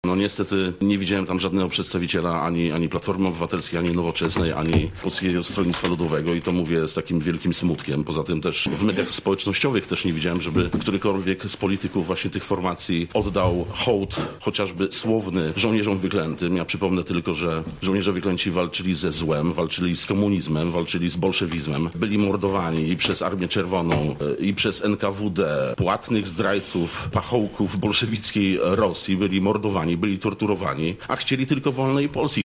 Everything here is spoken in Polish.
No niestety nie widziałem tam żadnego przedstawiciela ani Platformy Obywatelskiej, ani Nowoczesnej, ani Polskiego Stronnictwa Ludowego i to mówię z takim wielkim smutkiem. Poza tym też w mediach społecznościowych też nie widziałem, żeby którykolwiek z polityków właśnie tych formacji oddał hołd, chociażby słowny, żołnierzom wyklętym. Ja przypomnę tylko, że żołnierze wyklęci walczyli ze złem, walczyli z komunizmem, walczyli z bolszewizmem. Byli mordowani i przez Armię Czerwoną, i przez NKWD, płatnych zdrajców, pachołków bolszewickiej Rosji. Byli mordowani, byli torturowani, a chcieli tylko wolnej Polski.